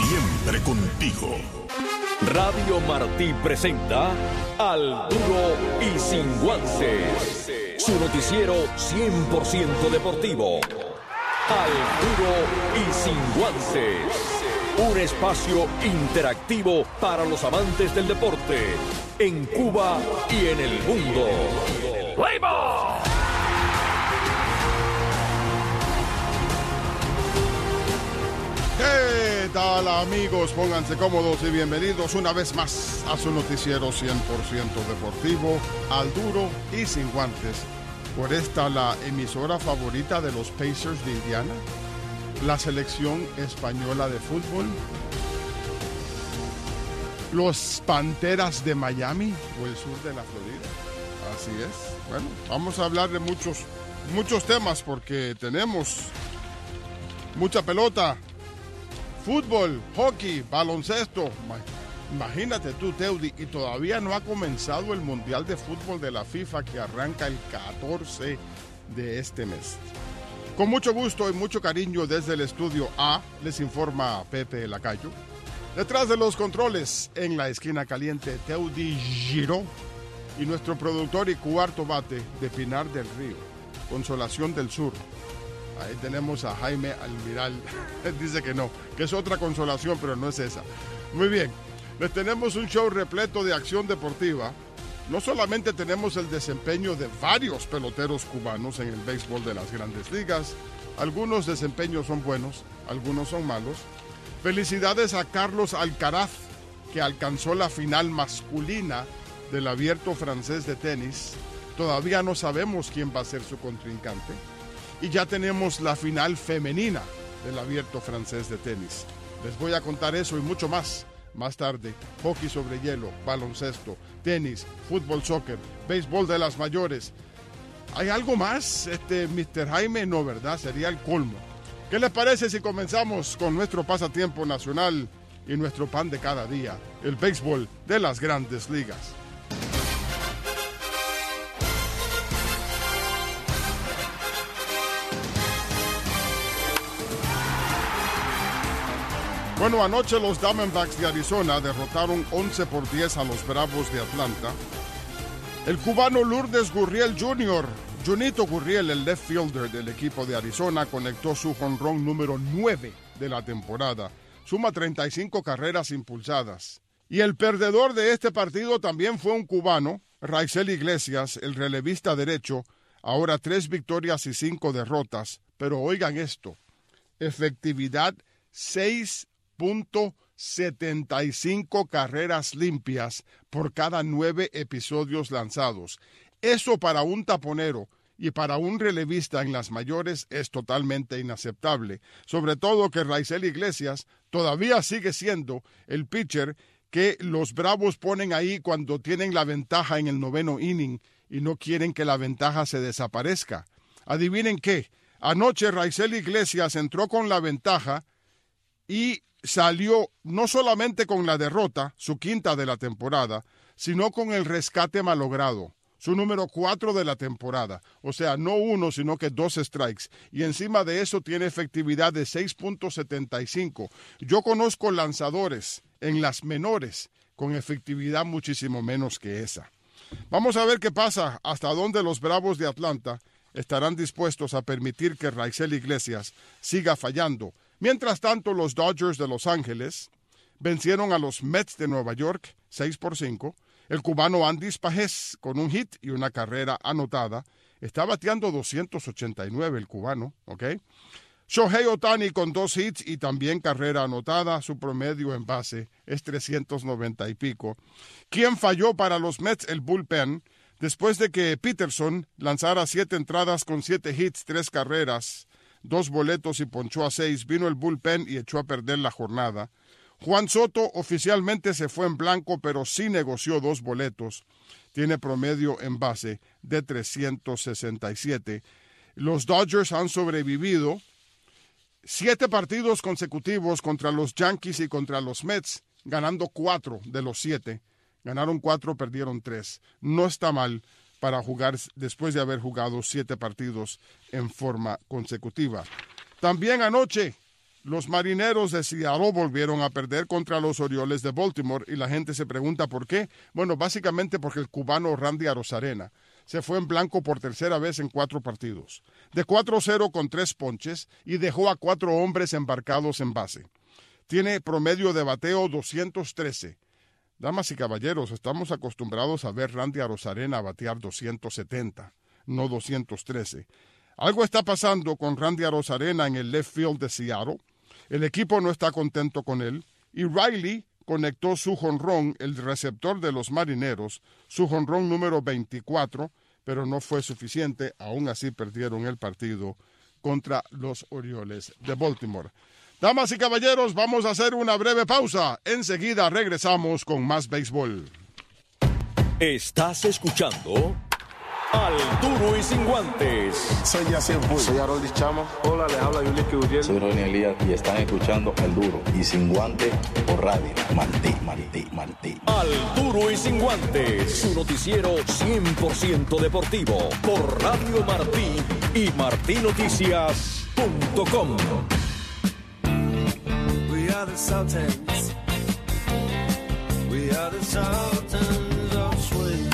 siempre contigo. Radio Martí presenta Al Duro y Sin Guances, su noticiero 100% deportivo. Al Duro y Sin Guances, un espacio interactivo para los amantes del deporte en Cuba y en el mundo. ¡Play ball! ¿Qué tal, amigos? Pónganse cómodos y bienvenidos una vez más a su noticiero 100% deportivo, Al Duro y Sin Guantes. Por esta, la emisora favorita de los Pacers de Indiana, la selección española de fútbol, los Panteras de Miami o el sur de la Florida. Así es. Bueno, vamos a hablar de muchos temas porque tenemos mucha pelota. Fútbol, hockey, baloncesto. Imagínate tú, Teudi, y todavía no ha comenzado el Mundial de Fútbol de la FIFA que arranca el 14 de este mes. Con mucho gusto y mucho cariño desde el estudio A, les informa Pepe Lacayo. Detrás de los controles, en la esquina caliente, Teudi Giró y nuestro productor y cuarto bate de Pinar del Río, Consolación del Sur. Ahí tenemos a Jaime Almiral. Dice que no, que es otra consolación, pero no es esa. Muy bien, les tenemos un show repleto de acción deportiva. No solamente tenemos el desempeño de varios peloteros cubanos en el béisbol de las Grandes Ligas. Algunos desempeños son buenos, algunos son malos. Felicidades a Carlos Alcaraz, que alcanzó la final masculina del Abierto francés de tenis. Todavía no sabemos quién va a ser su contrincante. Y ya tenemos la final femenina del Abierto francés de tenis. Les voy a contar eso y mucho más tarde. Hockey sobre hielo, baloncesto, tenis, fútbol, soccer, béisbol de las mayores. ¿Hay algo más, Mr. Jaime? No, ¿verdad? Sería el colmo. ¿Qué les parece si comenzamos con nuestro pasatiempo nacional y nuestro pan de cada día, el béisbol de las Grandes Ligas? Bueno, anoche los Diamondbacks de Arizona derrotaron 11-10 a los Bravos de Atlanta. El cubano Lourdes Gurriel Jr., Junito Gurriel, el left fielder del equipo de Arizona, conectó su jonrón número 9 de la temporada. Suma 35 carreras impulsadas. Y el perdedor de este partido también fue un cubano, Raisel Iglesias, el relevista derecho, ahora 3 victorias y 5 derrotas. Pero oigan esto, efectividad 6.75 carreras limpias por cada 9 episodios lanzados. Eso para un taponero y para un relevista en las mayores es totalmente inaceptable. Sobre todo que Raisel Iglesias todavía sigue siendo el pitcher que los Bravos ponen ahí cuando tienen la ventaja en el 9º inning y no quieren que la ventaja se desaparezca. Adivinen qué, anoche Raisel Iglesias entró con la ventaja y salió no solamente con la derrota, su quinta de la temporada, sino con el rescate malogrado, su número 4 de la temporada. O sea, no 1, sino que 2 strikes. Y encima de eso tiene efectividad de 6.75. Yo conozco lanzadores en las menores con efectividad muchísimo menos que esa. Vamos a ver qué pasa, hasta dónde los Bravos de Atlanta estarán dispuestos a permitir que Raisel Iglesias siga fallando. Mientras tanto, los Dodgers de Los Ángeles vencieron a los Mets de Nueva York 6-5. El cubano Andrés Pajés, con un hit y una carrera anotada, está bateando 289 el cubano, ¿ok? Shohei Ohtani con 2 hits y también carrera anotada, su promedio en base es 390 y pico. ¿Quién falló para los Mets? El bullpen, después de que Peterson lanzara 7 entradas con 7 hits, 3 carreras, 2 boletos y ponchó a 6, vino el bullpen y echó a perder la jornada. Juan Soto oficialmente se fue en blanco, pero sí negoció 2 boletos. Tiene promedio en base de 367. Los Dodgers han sobrevivido 7 partidos consecutivos contra los Yankees y contra los Mets, ganando 4 de los 7. Ganaron 4, perdieron 3. No está mal para jugar después de haber jugado 7 partidos en forma consecutiva. También anoche Los Marineros de Seattle volvieron a perder contra los Orioles de Baltimore y la gente se pregunta por qué. Bueno, básicamente porque el cubano Randy Arozarena se fue en blanco por tercera vez en 4 partidos. De 4-0 con 3 ponches y dejó a 4 hombres embarcados en base. Tiene promedio de bateo 213. Damas y caballeros, estamos acostumbrados a ver Randy Arozarena batear 270, no 213. Algo está pasando con Randy Arozarena en el left field de Seattle. El equipo no está contento con él y Riley conectó su jonrón, el receptor de los Marineros, su jonrón número 24, pero no fue suficiente. Aún así perdieron el partido contra los Orioles de Baltimore. Damas y caballeros, vamos a hacer una breve pausa. Enseguida regresamos con más béisbol. Estás escuchando Al Duro y Sin Guantes. Soy Yacir Bull. Soy Harold Chama. Hola, les habla Yulín Gutiérrez. Soy Ronnie Elías y están escuchando Al Duro y Sin Guantes por Radio Martí. Al Duro y Sin Guantes, su noticiero 100% deportivo por Radio Martí y martinoticias.com. We are the Sultans. We are the Sultans of Swing.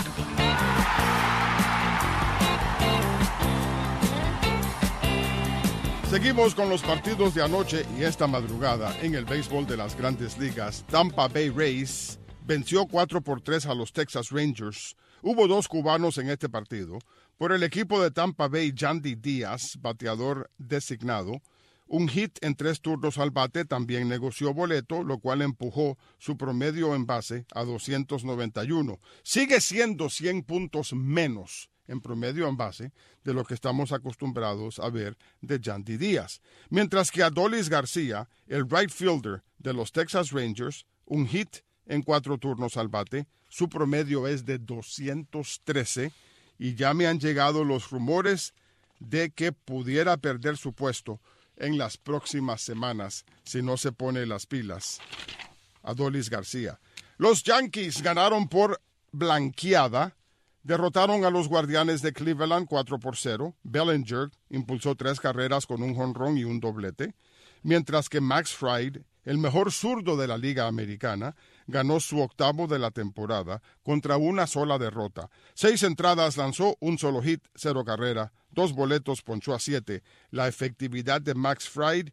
Seguimos con los partidos de anoche y esta madrugada en el béisbol de las Grandes Ligas. Tampa Bay Rays venció 4-3 a los Texas Rangers. Hubo 2 cubanos en este partido. Por el equipo de Tampa Bay, Yandy Díaz, bateador designado, un hit en 3 turnos al bate, también negoció boleto, lo cual empujó su promedio en base a 291. Sigue siendo 100 puntos menos en promedio en base de lo que estamos acostumbrados a ver de Yandy Díaz. Mientras que Adolis García, el right fielder de los Texas Rangers, un hit en 4 turnos al bate, su promedio es de 213 y ya me han llegado los rumores de que pudiera perder su puesto en las próximas semanas si no se pone las pilas. Adolis García. Los Yankees ganaron por blanqueada. Derrotaron a los Guardianes de Cleveland 4-0. Bellinger impulsó 3 carreras con un jonrón y un doblete, mientras que Max Fried, el mejor zurdo de la Liga Americana, ganó su 8º de la temporada contra una sola derrota. 6 entradas lanzó, un solo hit, 0 carrera, 2 boletos, ponchó a 7. La efectividad de Max Fried,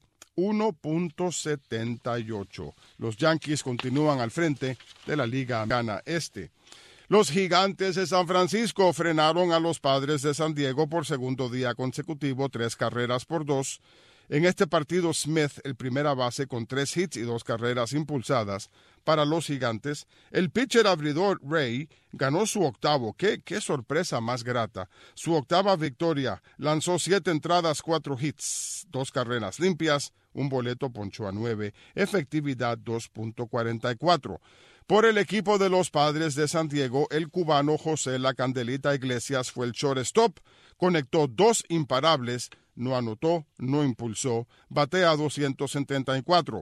1.78. Los Yankees continúan al frente de la Liga Americana Este. Los Gigantes de San Francisco frenaron a los Padres de San Diego por segundo día consecutivo, 3-2. En este partido, Smith, el primera base, con 3 hits y 2 carreras impulsadas para los Gigantes. El pitcher abridor Ray ganó su 8º. ¡Qué sorpresa más grata! Su 8ª victoria. Lanzó 7 entradas, 4 hits, 2 carreras limpias, un boleto, ponchó a 9. Efectividad 2.44. Por el equipo de los Padres de San Diego, el cubano José La Candelita Iglesias fue el shortstop, conectó 2 imparables, no anotó, no impulsó, batea 254,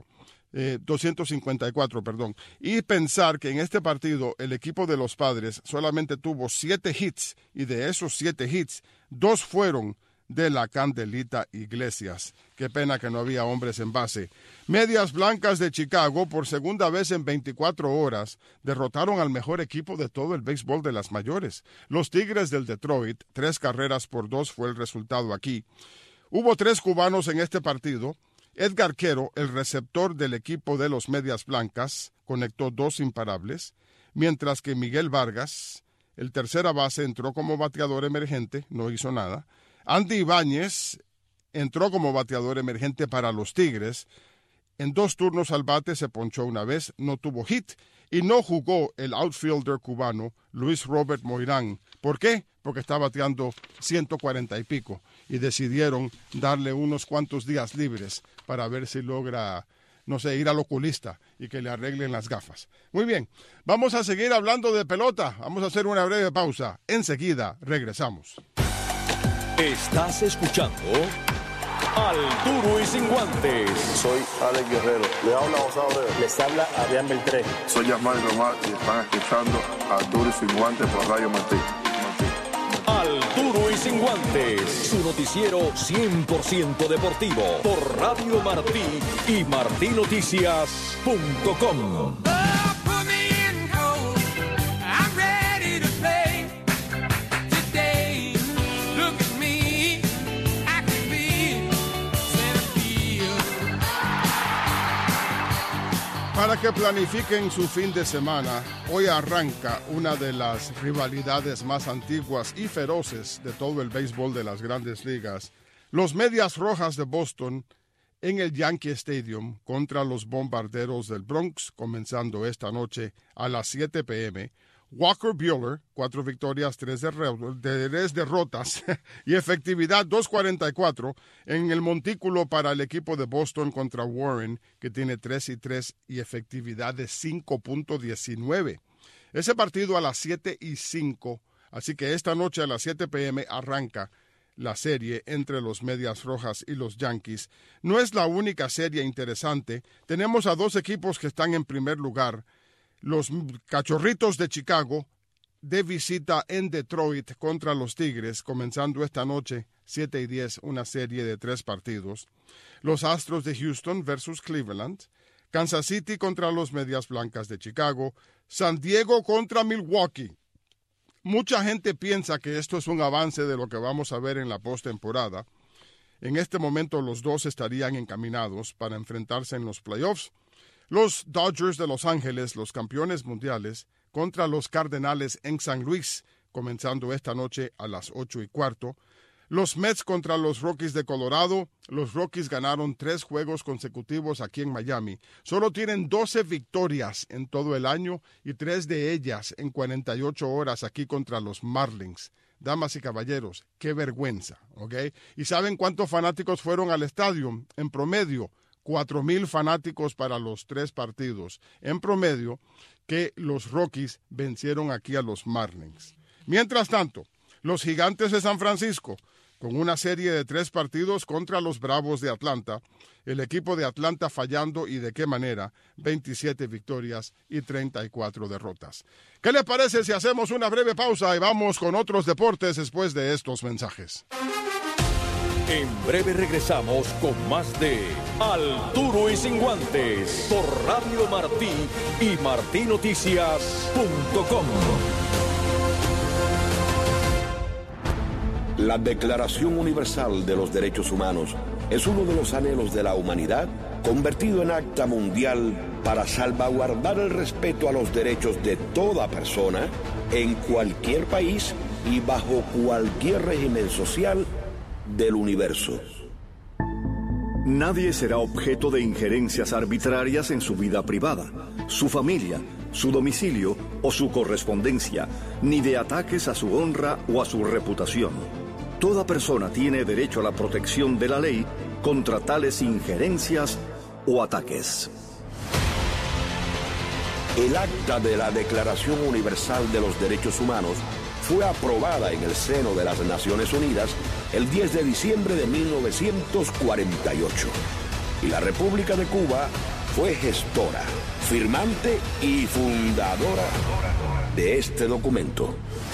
y pensar que en este partido el equipo de los Padres solamente tuvo 7 hits, y de esos 7 hits, 2 fueron de La Candelita Iglesias. Qué pena que no había hombres en base. Medias Blancas de Chicago, por segunda vez en 24 horas, derrotaron al mejor equipo de todo el béisbol de las mayores. Los Tigres del Detroit, 3-2 fue el resultado aquí. Hubo 3 cubanos en este partido. Edgar Quero, el receptor del equipo de los Medias Blancas, conectó 2 imparables, mientras que Miguel Vargas, el tercera base, entró como bateador emergente, no hizo nada. Andy Ibáñez entró como bateador emergente para los Tigres. En 2 turnos al bate se ponchó una vez, no tuvo hit y no jugó el outfielder cubano Luis Robert Moirán. ¿Por qué? Porque está bateando 140 y pico y decidieron darle unos cuantos días libres para ver si logra, no sé, ir al oculista y que le arreglen las gafas. Muy bien, vamos a seguir hablando de pelota. Vamos a hacer una breve pausa. Enseguida regresamos. Estás escuchando Al Duro y Sin Guantes. Soy Alex Guerrero. Le habla José Abreu. Les habla Adrián Beltré. Soy Yasmani Román y están escuchando Al Duro y Sin Guantes por Radio Martí. Al Duro y Sin Guantes, su noticiero 100% deportivo por Radio Martí y martinoticias.com. Para que planifiquen su fin de semana, hoy arranca una de las rivalidades más antiguas y feroces de todo el béisbol de las Grandes Ligas. Los Medias Rojas de Boston en el Yankee Stadium contra los Bombarderos del Bronx, comenzando esta noche a las 7 p.m. Walker Buehler, 4 victorias, 3 derrotas y efectividad 2.44 en el montículo para el equipo de Boston contra Warren, que tiene 3-3 y efectividad de 5.19. Ese partido a las 7:05, así que esta noche a las 7 p.m. arranca la serie entre los Medias Rojas y los Yankees. No es la única serie interesante. Tenemos a 2 equipos que están en primer lugar. Los Cachorritos de Chicago de visita en Detroit contra los Tigres, comenzando esta noche, 7:10, una serie de 3 partidos. Los Astros de Houston versus Cleveland. Kansas City contra los Medias Blancas de Chicago. San Diego contra Milwaukee. Mucha gente piensa que esto es un avance de lo que vamos a ver en la postemporada. En este momento los dos estarían encaminados para enfrentarse en los playoffs. Los Dodgers de Los Ángeles, los campeones mundiales, contra los Cardenales en San Luis, comenzando esta noche a las 8:15. Los Mets contra los Rockies de Colorado. Los Rockies ganaron 3 juegos consecutivos aquí en Miami. Solo tienen 12 victorias en todo el año y 3 de ellas en 48 horas aquí contra los Marlins. Damas y caballeros, qué vergüenza, ¿ok? ¿Y saben cuántos fanáticos fueron al estadio? En promedio, 4,000 fanáticos para los 3 partidos. En promedio, que los Rockies vencieron aquí a los Marlins. Mientras tanto, los Gigantes de San Francisco, con una serie de 3 partidos contra los Bravos de Atlanta, el equipo de Atlanta fallando y de qué manera, 27 victorias y 34 derrotas. ¿Qué les parece si hacemos una breve pausa y vamos con otros deportes después de estos mensajes? En breve regresamos con más de Al Duro y Sin Guantes por Radio Martí y martinoticias.com. La Declaración Universal de los Derechos Humanos es uno de los anhelos de la humanidad convertido en acta mundial para salvaguardar el respeto a los derechos de toda persona en cualquier país y bajo cualquier régimen social del universo. Nadie será objeto de injerencias arbitrarias en su vida privada, su familia, su domicilio o su correspondencia, ni de ataques a su honra o a su reputación. Toda persona tiene derecho a la protección de la ley contra tales injerencias o ataques. El acta de la Declaración Universal de los Derechos Humanos fue aprobada en el seno de las Naciones Unidas el 10 de diciembre de 1948. Y la República de Cuba fue gestora, firmante y fundadora de este documento.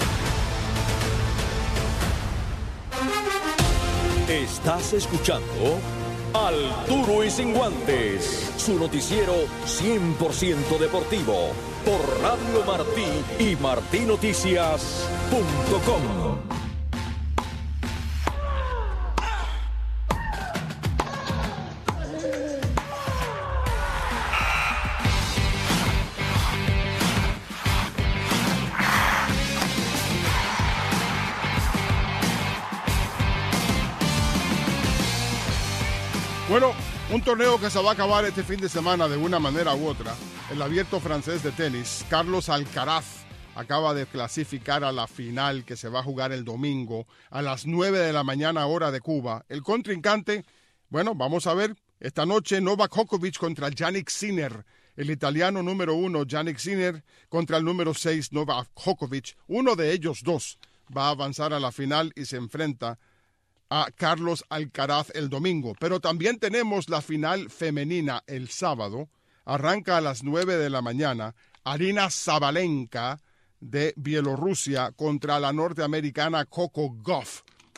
Estás escuchando Al Duro y Sin Guantes, su noticiero 100% deportivo por Radio Martí y martinoticias.com. Bueno, un torneo que se va a acabar este fin de semana de una manera u otra. El Abierto francés de tenis, Carlos Alcaraz, acaba de clasificar a la final que se va a jugar el domingo a las 9 de la mañana hora de Cuba. El contrincante, bueno, vamos a ver, esta noche Novak Djokovic contra Jannik Sinner. El italiano número 1, Jannik Sinner, contra el número 6, Novak Djokovic. Uno de ellos dos va a avanzar a la final y se enfrenta a Carlos Alcaraz el domingo. Pero también tenemos la final femenina el sábado. Arranca a las 9 de la mañana. Arina Sabalenka de Bielorrusia contra la norteamericana Coco Gauff.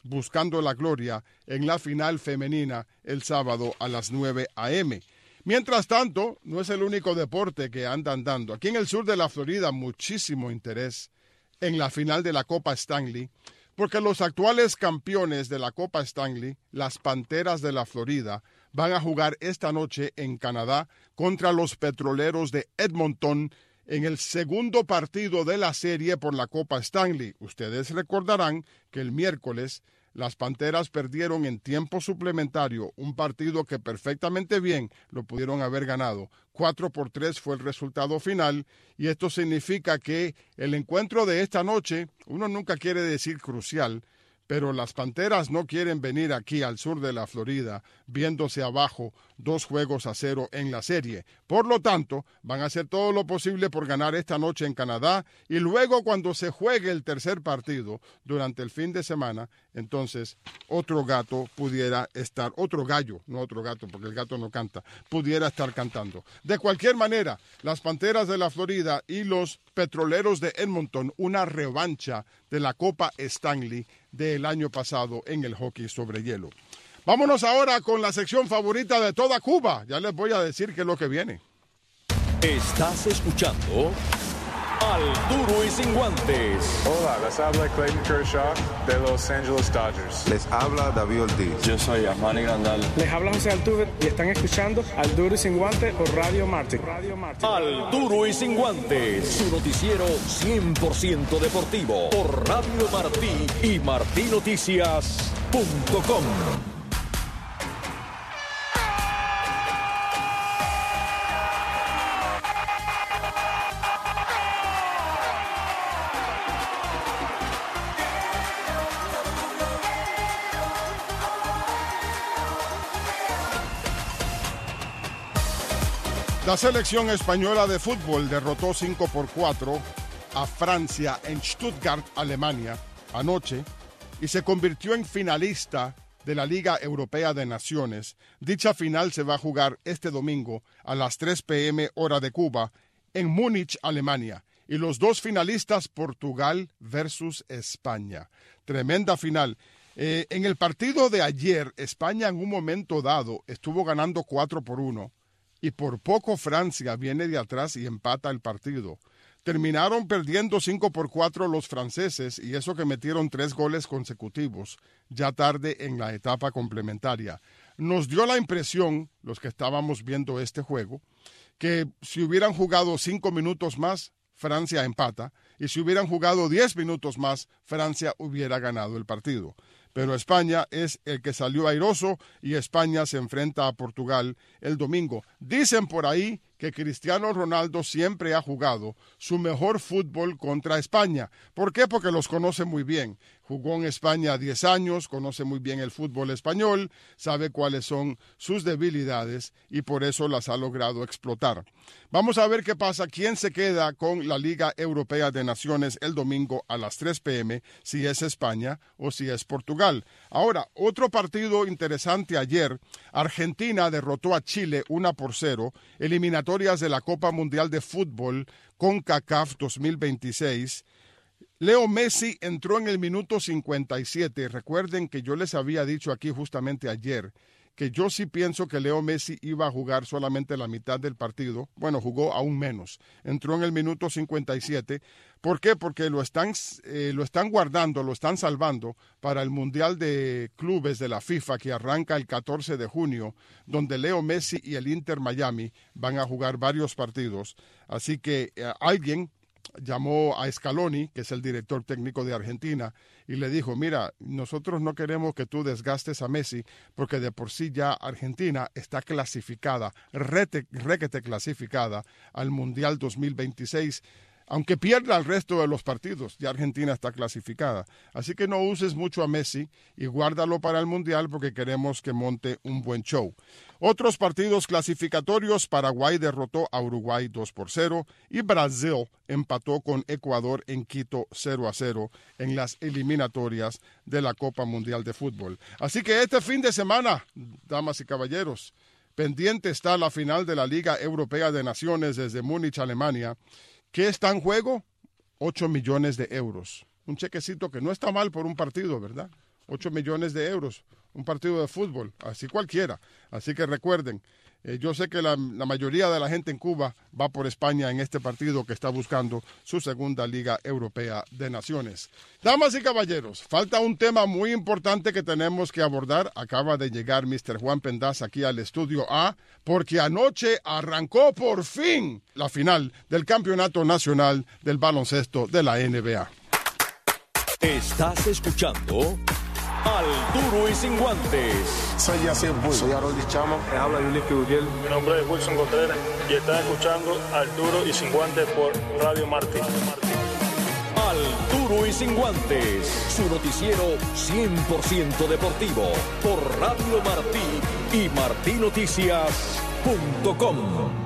buscando la gloria en la final femenina el sábado a las 9 a.m. Mientras tanto, no es el único deporte que andan dando. Aquí en el sur de la Florida, muchísimo interés en la final de la Copa Stanley, porque los actuales campeones de la Copa Stanley, las Panteras de la Florida, van a jugar esta noche en Canadá contra los Petroleros de Edmonton en el segundo partido de la serie por la Copa Stanley. Ustedes recordarán que el miércoles las Panteras perdieron en tiempo suplementario un partido que perfectamente bien lo pudieron haber ganado. 4-3 fue el resultado final, y esto significa que el encuentro de esta noche, uno nunca quiere decir crucial, pero las Panteras no quieren venir aquí al sur de la Florida viéndose abajo 2-0 en la serie. Por lo tanto, van a hacer todo lo posible por ganar esta noche en Canadá, y luego cuando se juegue el tercer partido durante el fin de semana, entonces otro gallo, no otro gato porque el gato no canta, pudiera estar cantando. De cualquier manera, las Panteras de la Florida y los Petroleros de Edmonton, una revancha de la Copa Stanley del año pasado en el hockey sobre hielo. Vámonos ahora con la sección favorita de toda Cuba. Ya les voy a decir qué es lo que viene. Estás escuchando Al Duro y Sin Guantes. Hola, les habla Clayton Kershaw de Los Angeles Dodgers. Les habla David Ortiz. Yo soy Armani Grandal. Les habla José Altuve y están escuchando Al Duro y Sin Guantes por Radio Martin. Al Duro y Sin Guantes, su noticiero 100% deportivo por Radio Martí y martinoticias.com. La selección española de fútbol derrotó 5-4 a Francia en Stuttgart, Alemania, anoche, y se convirtió en finalista de la Liga Europea de Naciones. Dicha final se va a jugar este domingo a las 3 p.m. hora de Cuba en Múnich, Alemania. Y los dos finalistas, Portugal versus España. Tremenda final. En el partido de ayer, España en un momento dado estuvo ganando 4-1. Y por poco Francia viene de atrás y empata el partido. Terminaron perdiendo 5-4 los franceses, y eso que metieron 3 goles consecutivos ya tarde en la etapa complementaria. Nos dio la impresión, los que estábamos viendo este juego, que si hubieran jugado 5 minutos más, Francia empata, y si hubieran jugado 10 minutos más, Francia hubiera ganado el partido. Pero España es el que salió airoso, y España se enfrenta a Portugal el domingo. Dicen por ahí que Cristiano Ronaldo siempre ha jugado su mejor fútbol contra España. ¿Por qué? Porque los conoce muy bien. Jugó en España 10 años, conoce muy bien el fútbol español, sabe cuáles son sus debilidades y por eso las ha logrado explotar. Vamos a ver qué pasa, quién se queda con la Liga Europea de Naciones el domingo a las 3 p.m., si es España o si es Portugal. Ahora, otro partido interesante ayer, Argentina derrotó a Chile 1-0, eliminatorias de la Copa Mundial de Fútbol CONCACAF 2026. Leo Messi entró en el minuto 57. Recuerden que yo les había dicho aquí justamente ayer que yo sí pienso que Leo Messi iba a jugar solamente la mitad del partido. Bueno, jugó aún menos. Entró en el minuto 57. ¿Por qué? Porque lo están guardando, lo están salvando para el Mundial de Clubes de la FIFA que arranca el 14 de junio, donde Leo Messi y el Inter Miami van a jugar varios partidos. Así que alguien llamó a Scaloni, que es el director técnico de Argentina, y le dijo, mira, nosotros no queremos que tú desgastes a Messi, porque de por sí ya Argentina está clasificada, requete clasificada al Mundial 2026, aunque pierda el resto de los partidos, ya Argentina está clasificada. Así que no uses mucho a Messi y guárdalo para el Mundial porque queremos que monte un buen show. Otros partidos clasificatorios, Paraguay derrotó a Uruguay 2-0 y Brasil empató con Ecuador en Quito 0-0 en las eliminatorias de la Copa Mundial de Fútbol. Así que este fin de semana, damas y caballeros, pendiente está la final de la Liga Europea de Naciones desde Múnich, Alemania. ¿Qué está en juego? 8 millones de euros. Un chequecito que no está mal por un partido, ¿verdad? 8 millones de euros, un partido de fútbol, así cualquiera. Así que recuerden, yo sé que la mayoría de la gente en Cuba va por España en este partido que está buscando su segunda Liga Europea de Naciones. Damas y caballeros, falta un tema muy importante que tenemos que abordar. Acaba de llegar Mr. Juan Pendas aquí al estudio A, porque anoche arrancó por fin la final del Campeonato Nacional del Baloncesto de la NBA. Estás escuchando Al Duro y Sin Guantes. Soy Yacir Puig. Soy Harold Chama. Me habla Yulín Uriel. Mi nombre es Wilson Contreras y estás escuchando Al Duro y Sin Guantes por Radio Martí. Al Duro y Sin Guantes, su noticiero 100% deportivo por Radio Martí y martinoticias.com.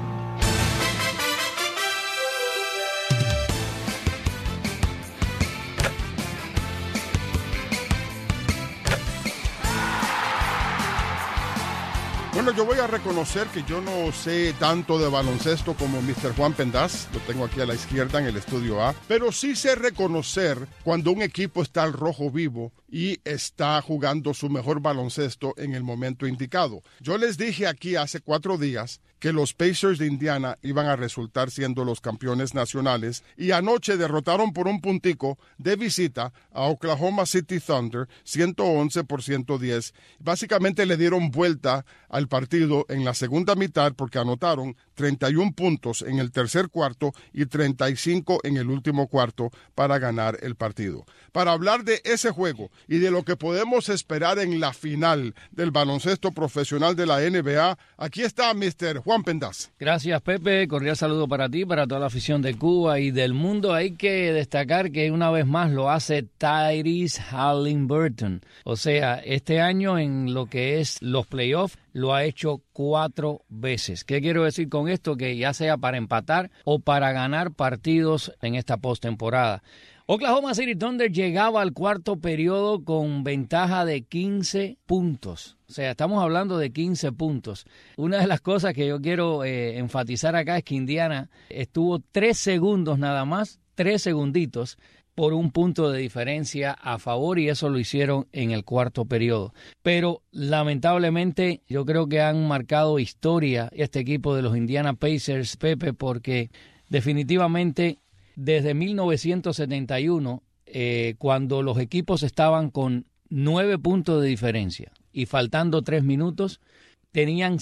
Bueno, yo voy a reconocer que yo no sé tanto de baloncesto como Mr. Juan Pendas, lo tengo aquí a la izquierda en el estudio A, pero sí sé reconocer cuando un equipo está al rojo vivo y está jugando su mejor baloncesto en el momento indicado. Yo les dije aquí hace 4 días que los Pacers de Indiana iban a resultar siendo los campeones nacionales y anoche derrotaron por un puntico de visita a Oklahoma City Thunder 111-110. Básicamente le dieron vuelta al partido en la segunda mitad porque anotaron 31 puntos en el tercer cuarto y 35 en el último cuarto para ganar el partido. Para hablar de ese juego y de lo que podemos esperar en la final del baloncesto profesional de la NBA, aquí está Mr. Juan Pendas. Gracias, Pepe. Cordial saludo para ti, para toda la afición de Cuba y del mundo. Hay que destacar que una vez más lo hace Tyrese Halliburton. O sea, este año en lo que es los playoffs lo ha hecho 4 veces. ¿Qué quiero decir con esto? Que ya sea para empatar o para ganar partidos en esta postemporada. Oklahoma City Thunder llegaba al cuarto periodo con ventaja de 15 puntos. O sea, estamos hablando de 15 puntos. Una de las cosas que yo quiero enfatizar acá es que Indiana estuvo 3 segundos nada más, 3 segunditos, por un punto de diferencia a favor y eso lo hicieron en el cuarto periodo. Pero lamentablemente yo creo que han marcado historia este equipo de los Indiana Pacers, Pepe, porque definitivamente desde 1971, cuando los equipos estaban con 9 puntos de diferencia y faltando 3 minutos, tenían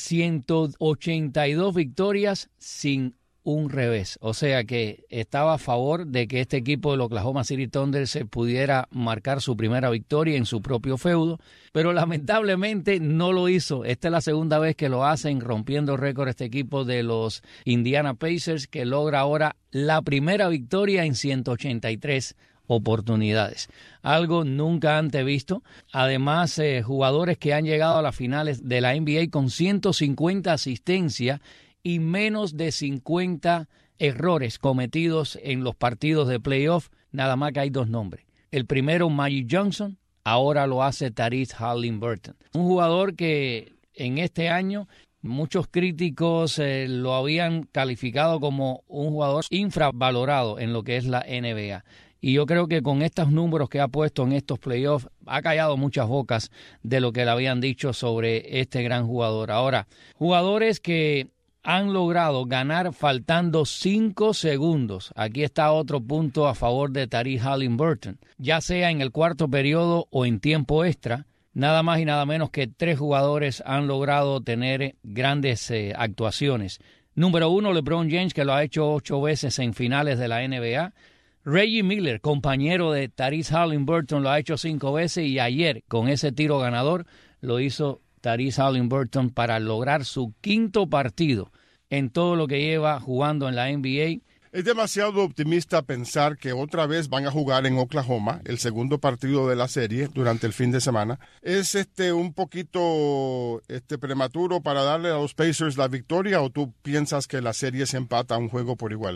182 victorias sin un revés. O sea que estaba a favor de que este equipo del Oklahoma City Thunder se pudiera marcar su primera victoria en su propio feudo, pero lamentablemente no lo hizo. Esta es la segunda vez que lo hacen, rompiendo récord este equipo de los Indiana Pacers, que logra ahora la primera victoria en 183 oportunidades. Algo nunca antes visto. Además, jugadores que han llegado a las finales de la NBA con 150 asistencias y menos de 50 errores cometidos en los partidos de playoff, nada más que hay 2 nombres. El primero, Magic Johnson, ahora lo hace Tyrese Halliburton. Un jugador que en este año muchos críticos lo habían calificado como un jugador infravalorado en lo que es la NBA. Y yo creo que con estos números que ha puesto en estos playoffs ha callado muchas bocas de lo que le habían dicho sobre este gran jugador. Ahora, jugadores que han logrado ganar faltando 5 segundos. Aquí está otro punto a favor de Tyrese Halliburton. Ya sea en el cuarto periodo o en tiempo extra, nada más y nada menos que 3 jugadores han logrado tener grandes actuaciones. Número 1, LeBron James, que lo ha hecho 8 veces en finales de la NBA. Reggie Miller, compañero de Tyrese Halliburton, lo ha hecho 5 veces y ayer con ese tiro ganador lo hizo Tyrese Halliburton para lograr su 5º partido en todo lo que lleva jugando en la NBA. Es demasiado optimista pensar que otra vez van a jugar en Oklahoma, el segundo partido de la serie durante el fin de semana. ¿Es un poquito prematuro para darle a los Pacers la victoria o tú piensas que la serie se empata a un juego por igual?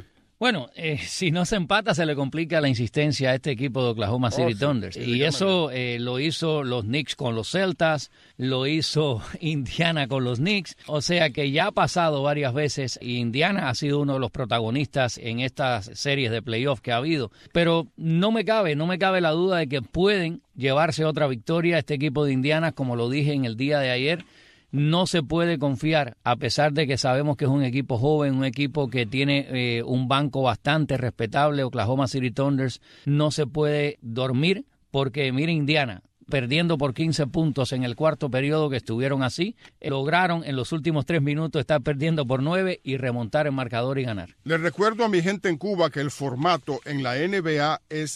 Bueno, si no se empata se le complica la insistencia a este equipo de Oklahoma City Thunder. Y eso lo hizo los Knicks con los Celtas, lo hizo Indiana con los Knicks. O sea que ya ha pasado varias veces y Indiana ha sido uno de los protagonistas en estas series de playoff que ha habido. Pero no me cabe la duda de que pueden llevarse otra victoria. Este equipo de Indiana, como lo dije en el día de ayer, no se puede confiar, a pesar de que sabemos que es un equipo joven, un equipo que tiene un banco bastante respetable. Oklahoma City Thunders no se puede dormir porque, mira, Indiana, perdiendo por 15 puntos en el cuarto periodo que estuvieron así, lograron en los últimos 3 minutos estar perdiendo por 9 y remontar el marcador y ganar. Les recuerdo a mi gente en Cuba que el formato en la NBA es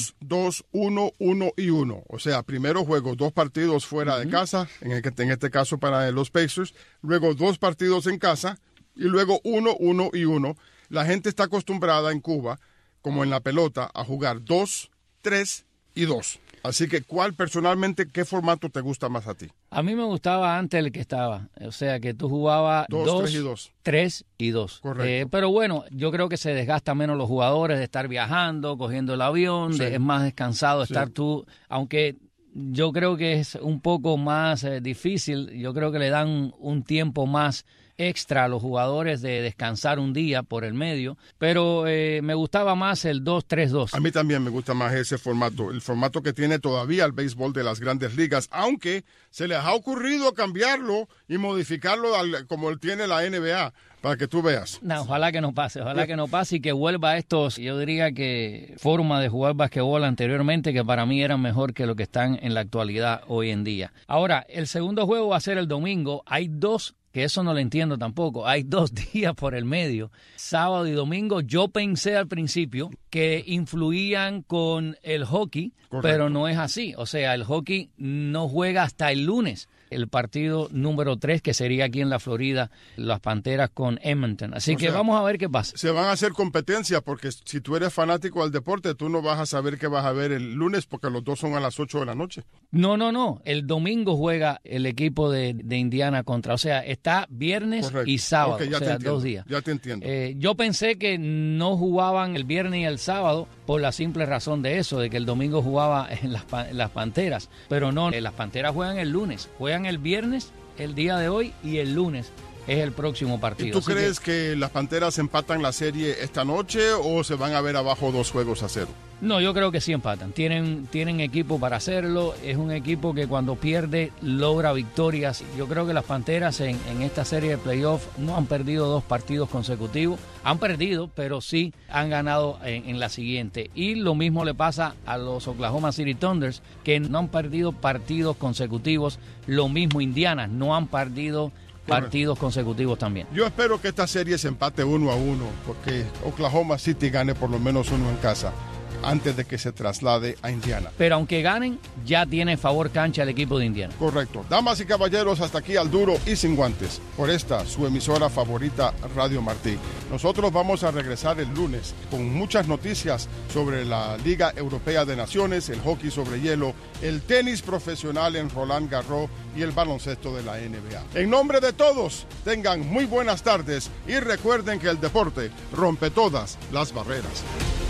2-2-1-1-1. O sea, primero juego 2 partidos fuera de casa, en este caso para los Pacers, luego 2 partidos en casa y luego 1-1-1. La gente está acostumbrada en Cuba, como en la pelota, a jugar 2, 3 y 2. Así que, ¿qué formato te gusta más a ti? A mí me gustaba antes el que estaba. O sea, que tú jugabas 2, 3 y 2. Correcto. Pero bueno, yo creo que se desgasta menos los jugadores de estar viajando, cogiendo el avión, Sí. es más descansado estar Sí. tú, aunque yo creo que es un poco más difícil. Yo creo que le dan un tiempo más extra a los jugadores de descansar un día por el medio, pero me gustaba más el 2-3-2. A mí también me gusta más ese formato, el formato que tiene todavía el béisbol de las grandes ligas, aunque se les ha ocurrido cambiarlo y modificarlo como tiene la NBA, para que tú veas. No, ojalá que no pase y que vuelva a estos, yo diría que forma de jugar basquetbol anteriormente, que para mí eran mejor que lo que están en la actualidad hoy en día. Ahora, el segundo juego va a ser el domingo. Hay 2, que eso no lo entiendo tampoco, hay 2 días por el medio, sábado y domingo. Yo pensé al principio que influían con el hockey, Correcto. pero no es así. O sea, el hockey no juega hasta el lunes. El partido número 3, que sería aquí en la Florida, las Panteras con Edmonton. Así que vamos a ver qué pasa. Se van a hacer competencia, porque si tú eres fanático del deporte, tú no vas a saber qué vas a ver el lunes, porque los dos son a las 8 de la noche. No. El domingo juega el equipo de Indiana contra. O sea, está viernes Correcto. y sábado. Ok, ya o te sea, entiendo, 2 días. Ya te entiendo. Yo pensé que no jugaban el viernes y el sábado por la simple razón de eso, de que el domingo jugaba en las Panteras. Pero no, las Panteras juegan el lunes. Juegan el viernes, el día de hoy, y el lunes es el próximo partido. ¿Y tú Así crees que las Panteras empatan la serie esta noche o se van a ver abajo 2-0? No, yo creo que sí empatan. Tienen equipo para hacerlo. Es un equipo que cuando pierde logra victorias. Yo creo que las Panteras en esta serie de playoff no han perdido 2 partidos consecutivos. Han perdido, pero sí han ganado en la siguiente. Y lo mismo le pasa a los Oklahoma City Thunders, que no han perdido partidos consecutivos. Lo mismo Indiana, no han perdido partidos consecutivos también. Yo espero que esta serie se empate 1-1, porque Oklahoma City gane por lo menos 1 en casa antes de que se traslade a Indiana. Pero aunque ganen, ya tiene favor cancha el equipo de Indiana. Correcto. Damas y caballeros, hasta aquí al duro y sin guantes, por esta, su emisora favorita, Radio Martí. Nosotros vamos a regresar el lunes con muchas noticias sobre la Liga Europea de Naciones, el hockey sobre hielo, el tenis profesional en Roland Garros y el baloncesto de la NBA. En nombre de todos, tengan muy buenas tardes y recuerden que el deporte rompe todas las barreras.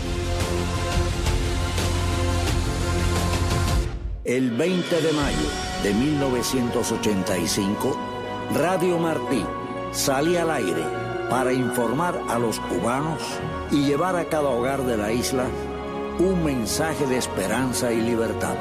El 20 de mayo de 1985, Radio Martí salía al aire para informar a los cubanos y llevar a cada hogar de la isla un mensaje de esperanza y libertad.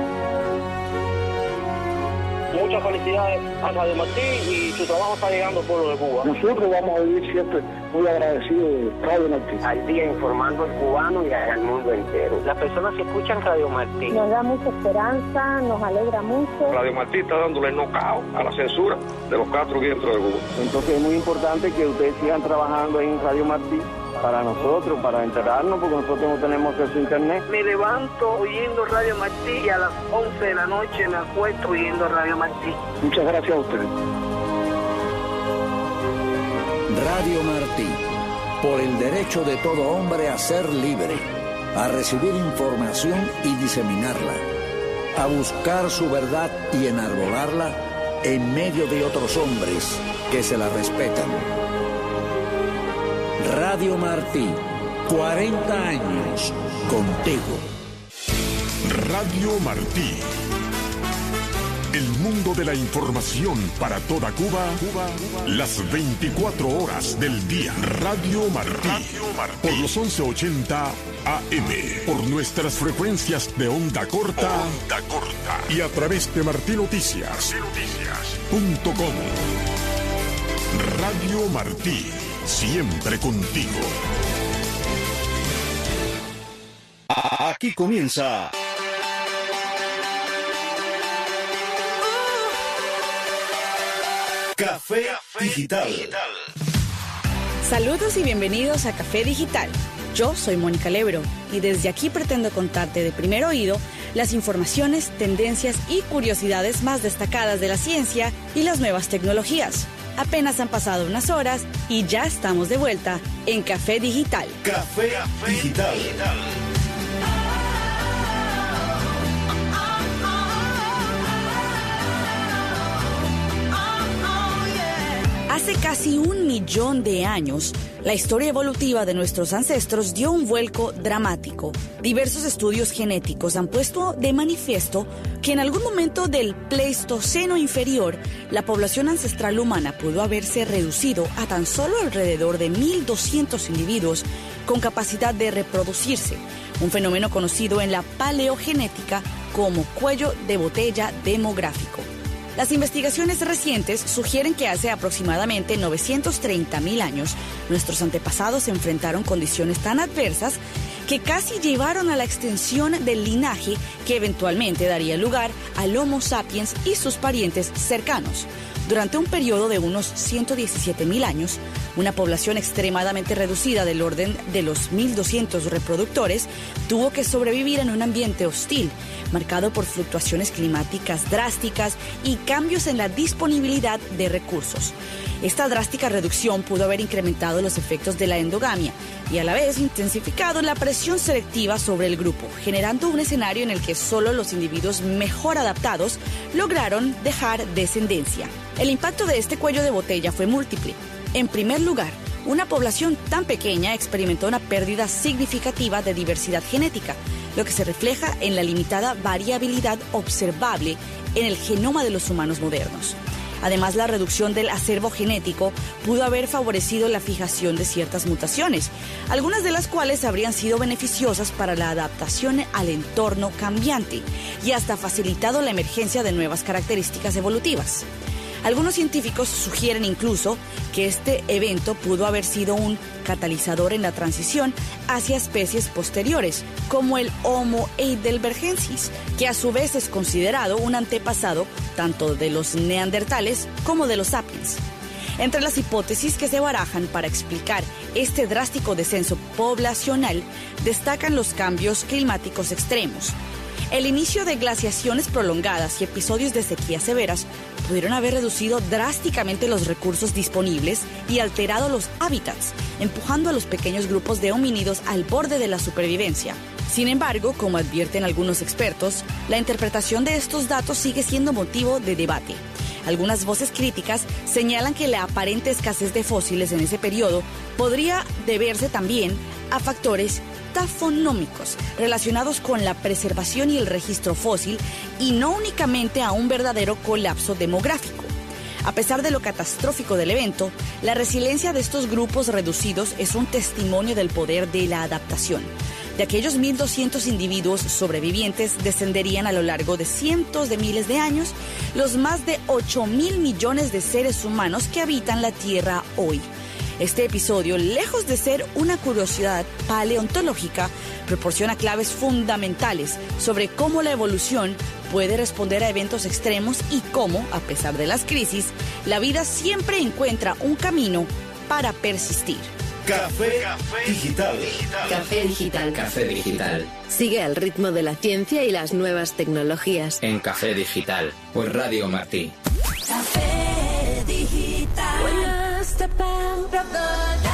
Muchas felicidades a Radio Martí y su trabajo está llegando al pueblo de Cuba. Nosotros vamos a vivir siempre muy agradecidos de Radio Martí. Al día informando al cubano y al mundo entero. Las personas que escuchan Radio Martí nos da mucha esperanza, nos alegra mucho. Radio Martí está dándole knockout a la censura de los 4 vientos de Cuba. Entonces es muy importante que ustedes sigan trabajando en Radio Martí para nosotros, para enterarnos, porque nosotros no tenemos acceso a internet. Me levanto oyendo Radio Martí y a las 11 de la noche me acuesto oyendo Radio Martí. Muchas gracias a ustedes. Radio Martí, por el derecho de todo hombre a ser libre, a recibir información y diseminarla, a buscar su verdad y enarbolarla en medio de otros hombres que se la respetan. Radio Martí, 40 años contigo. Radio Martí. El mundo de la información para toda Cuba, las 24 horas del día. Radio Martí. Por los 1180 AM. Por nuestras frecuencias de onda corta. Y a través de martinoticias.com. Radio Martí. Siempre contigo. Aquí comienza Café Digital. Saludos y bienvenidos a Café Digital. Yo soy Mónica Lebro y desde aquí pretendo contarte de primer oído las informaciones, tendencias y curiosidades más destacadas de la ciencia y las nuevas tecnologías. Apenas han pasado unas horas y ya estamos de vuelta en Café Digital. Café Digital. Hace casi 1 millón de años, la historia evolutiva de nuestros ancestros dio un vuelco dramático. Diversos estudios genéticos han puesto de manifiesto que en algún momento del Pleistoceno inferior, la población ancestral humana pudo haberse reducido a tan solo alrededor de 1.200 individuos con capacidad de reproducirse, un fenómeno conocido en la paleogenética como cuello de botella demográfico. Las investigaciones recientes sugieren que hace aproximadamente 930.000 años, nuestros antepasados se enfrentaron condiciones tan adversas que casi llevaron a la extensión del linaje que eventualmente daría lugar al Homo sapiens y sus parientes cercanos. Durante un periodo de unos 117.000 años, una población extremadamente reducida del orden de los 1.200 reproductores tuvo que sobrevivir en un ambiente hostil, marcado por fluctuaciones climáticas drásticas y cambios en la disponibilidad de recursos. Esta drástica reducción pudo haber incrementado los efectos de la endogamia y a la vez intensificado la presión selectiva sobre el grupo, generando un escenario en el que solo los individuos mejor adaptados lograron dejar descendencia. El impacto de este cuello de botella fue múltiple. En primer lugar, una población tan pequeña experimentó una pérdida significativa de diversidad genética, lo que se refleja en la limitada variabilidad observable en el genoma de los humanos modernos. Además, la reducción del acervo genético pudo haber favorecido la fijación de ciertas mutaciones, algunas de las cuales habrían sido beneficiosas para la adaptación al entorno cambiante y hasta facilitado la emergencia de nuevas características evolutivas. Algunos científicos sugieren incluso que este evento pudo haber sido un catalizador en la transición hacia especies posteriores, como el Homo heidelbergensis, que a su vez es considerado un antepasado tanto de los neandertales como de los sapiens. Entre las hipótesis que se barajan para explicar este drástico descenso poblacional destacan los cambios climáticos extremos. El inicio de glaciaciones prolongadas y episodios de sequías severas pudieron haber reducido drásticamente los recursos disponibles y alterado los hábitats, empujando a los pequeños grupos de homínidos al borde de la supervivencia. Sin embargo, como advierten algunos expertos, la interpretación de estos datos sigue siendo motivo de debate. Algunas voces críticas señalan que la aparente escasez de fósiles en ese periodo podría deberse también a factores tafonómicos relacionados con la preservación y el registro fósil y no únicamente a un verdadero colapso demográfico. A pesar de lo catastrófico del evento, la resiliencia de estos grupos reducidos es un testimonio del poder de la adaptación. De aquellos 1.200 individuos sobrevivientes descenderían a lo largo de cientos de miles de años los más de 8.000 millones de seres humanos que habitan la Tierra hoy. Este episodio, lejos de ser una curiosidad paleontológica, proporciona claves fundamentales sobre cómo la evolución puede responder a eventos extremos y cómo, a pesar de las crisis, la vida siempre encuentra un camino para persistir. Café Digital. Café Digital. Café Digital. Sigue al ritmo de la ciencia y las nuevas tecnologías. En Café Digital, por Radio Martí. Café Digital. When I step out of the line,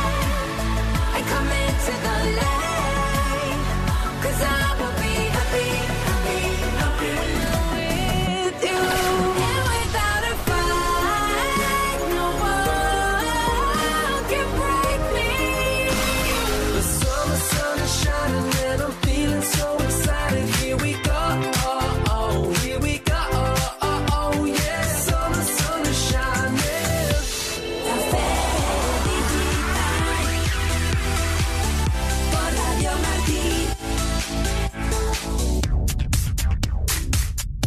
I come into the light, 'cause I will be happy, happy, happy with you. And without a fight, no one can break me. The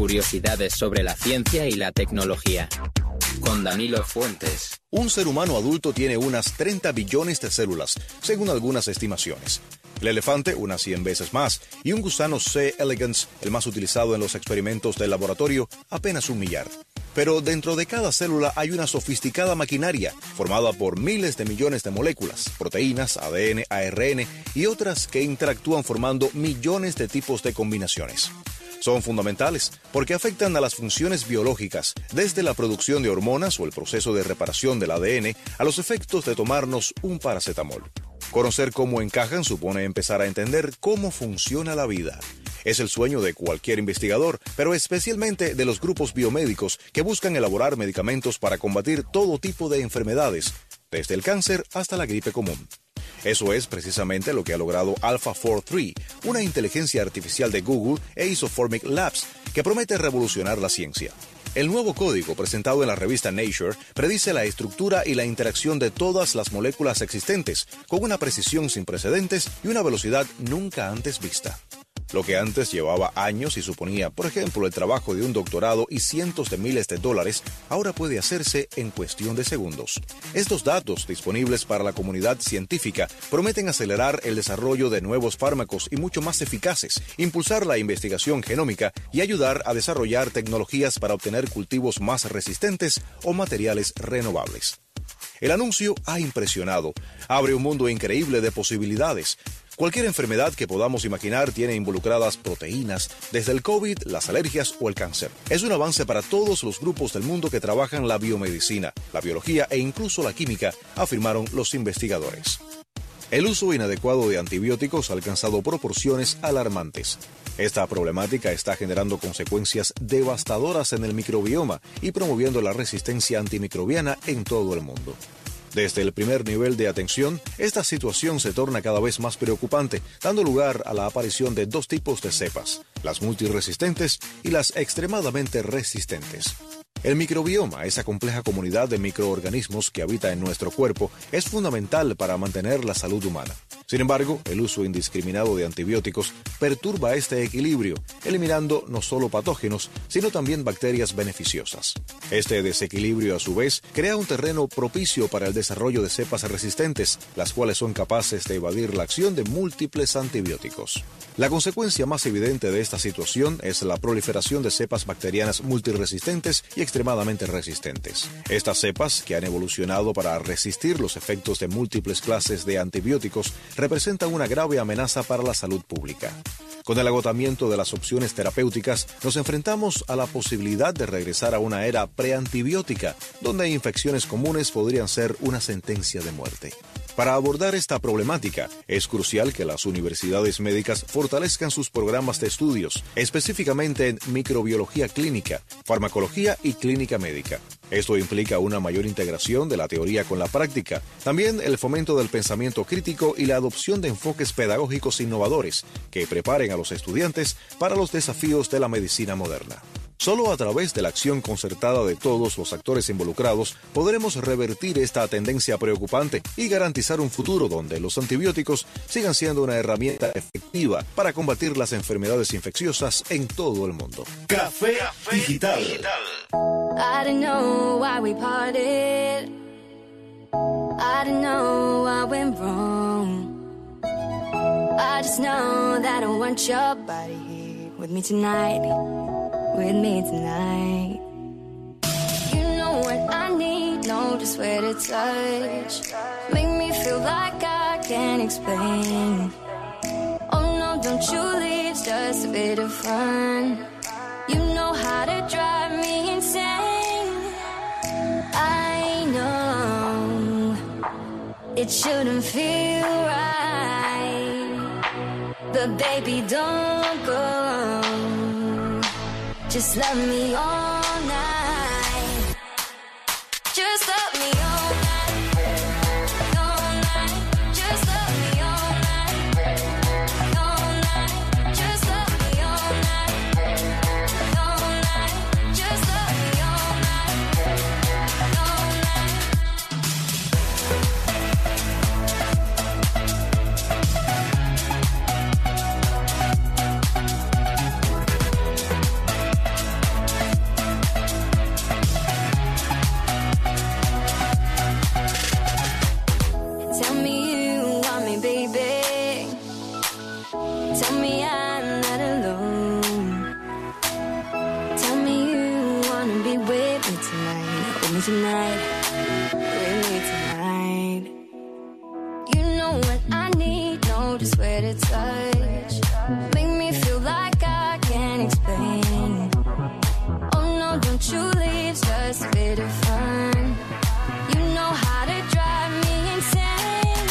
Curiosidades sobre la ciencia y la tecnología. Con Danilo Fuentes. Un ser humano adulto tiene unas 30 billones de células, según algunas estimaciones. El elefante, unas 100 veces más, y un gusano C. elegans, el más utilizado en los experimentos del laboratorio, apenas 1 millar. Pero dentro de cada célula hay una sofisticada maquinaria formada por miles de millones de moléculas, proteínas, ADN, ARN y otras que interactúan formando millones de tipos de combinaciones. Son fundamentales porque afectan a las funciones biológicas, desde la producción de hormonas o el proceso de reparación del ADN a los efectos de tomarnos un paracetamol. Conocer cómo encajan supone empezar a entender cómo funciona la vida. Es el sueño de cualquier investigador, pero especialmente de los grupos biomédicos que buscan elaborar medicamentos para combatir todo tipo de enfermedades, desde el cáncer hasta la gripe común. Eso es precisamente lo que ha logrado AlphaFold3, una inteligencia artificial de Google e Isoformic Labs, que promete revolucionar la ciencia. El nuevo código presentado en la revista Nature predice la estructura y la interacción de todas las moléculas existentes, con una precisión sin precedentes y una velocidad nunca antes vista. Lo que antes llevaba años y suponía, por ejemplo, el trabajo de un doctorado y cientos de miles de dólares, ahora puede hacerse en cuestión de segundos. Estos datos disponibles para la comunidad científica prometen acelerar el desarrollo de nuevos fármacos y mucho más eficaces, impulsar la investigación genómica y ayudar a desarrollar tecnologías para obtener cultivos más resistentes o materiales renovables. El anuncio ha impresionado. Abre un mundo increíble de posibilidades. Cualquier enfermedad que podamos imaginar tiene involucradas proteínas, desde el COVID, las alergias o el cáncer. Es un avance para todos los grupos del mundo que trabajan la biomedicina, la biología e incluso la química, afirmaron los investigadores. El uso inadecuado de antibióticos ha alcanzado proporciones alarmantes. Esta problemática está generando consecuencias devastadoras en el microbioma y promoviendo la resistencia antimicrobiana en todo el mundo. Desde el primer nivel de atención, esta situación se torna cada vez más preocupante, dando lugar a la aparición de 2 tipos de cepas, las multiresistentes y las extremadamente resistentes. El microbioma, esa compleja comunidad de microorganismos que habita en nuestro cuerpo, es fundamental para mantener la salud humana. Sin embargo, el uso indiscriminado de antibióticos perturba este equilibrio, eliminando no solo patógenos, sino también bacterias beneficiosas. Este desequilibrio, a su vez, crea un terreno propicio para el desarrollo de cepas resistentes, las cuales son capaces de evadir la acción de múltiples antibióticos. La consecuencia más evidente de esta situación es la proliferación de cepas bacterianas multiresistentes y extremadamente resistentes. Estas cepas, que han evolucionado para resistir los efectos de múltiples clases de antibióticos, representan una grave amenaza para la salud pública. Con el agotamiento de las opciones terapéuticas, nos enfrentamos a la posibilidad de regresar a una era preantibiótica, donde infecciones comunes podrían ser una sentencia de muerte. Para abordar esta problemática, es crucial que las universidades médicas fortalezcan sus programas de estudios, específicamente en microbiología clínica, farmacología y clínica médica. Esto implica una mayor integración de la teoría con la práctica, también el fomento del pensamiento crítico y la adopción de enfoques pedagógicos innovadores que preparen a los estudiantes para los desafíos de la medicina moderna. Solo a través de la acción concertada de todos los actores involucrados podremos revertir esta tendencia preocupante y garantizar un futuro donde los antibióticos sigan siendo una herramienta efectiva para combatir las enfermedades infecciosas en todo el mundo. Café Digital. I don't know why we parted. I don't know what went wrong. I just know that I want your body here with me tonight. With me tonight. You know what I need, know just where to touch. Make me feel like I can't explain. Oh no, don't you leave, it's just a bit of fun. You know how to drive me insane. I know it shouldn't feel right, but baby, don't go. Just love me all night. Just love me all night. All night. Just love me all night. All night. Just love me all night. All night. Just love me all night. All night. I need no just where to touch. Make me feel like I can't explain. Oh no, don't you leave, it's just a bit of fun. You know how to drive me insane.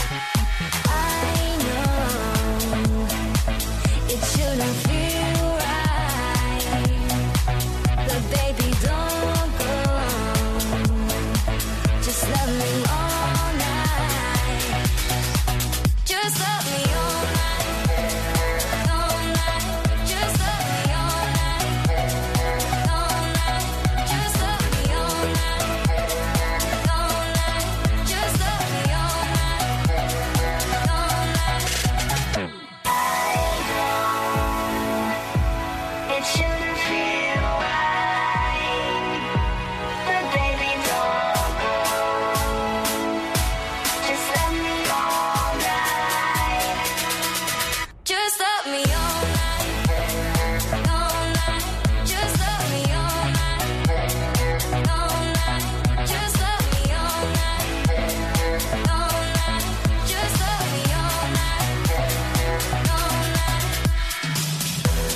I know it shouldn't feel right, but baby don't go. Just love me all night. Just love me all night. All night. Just love me all night. All night. Just love me all night. All night. Just love me all night. All night. It shouldn't feel right, but baby don't go. Just love me all night. Just love me all night. All night. Just love me all night. All night. Just love me all night. All night. Just love me all night. All night.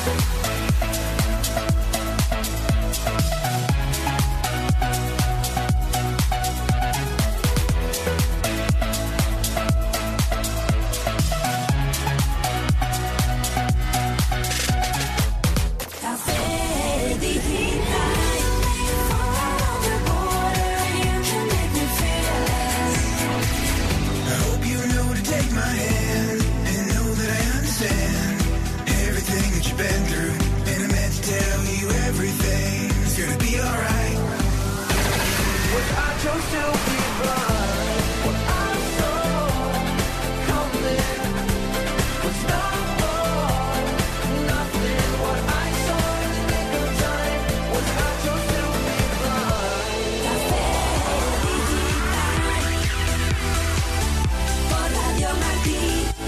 Café Digital. Around the border, you can make me fearless. I hope you know to take my hand and know that I understand everything that you've been through. And I'm meant to tell you everything's gonna be alright. What I chose to be blind, what I saw coming was not more, nothing. What I saw in the nick of time was I chose to be blind. Por Radio Martí.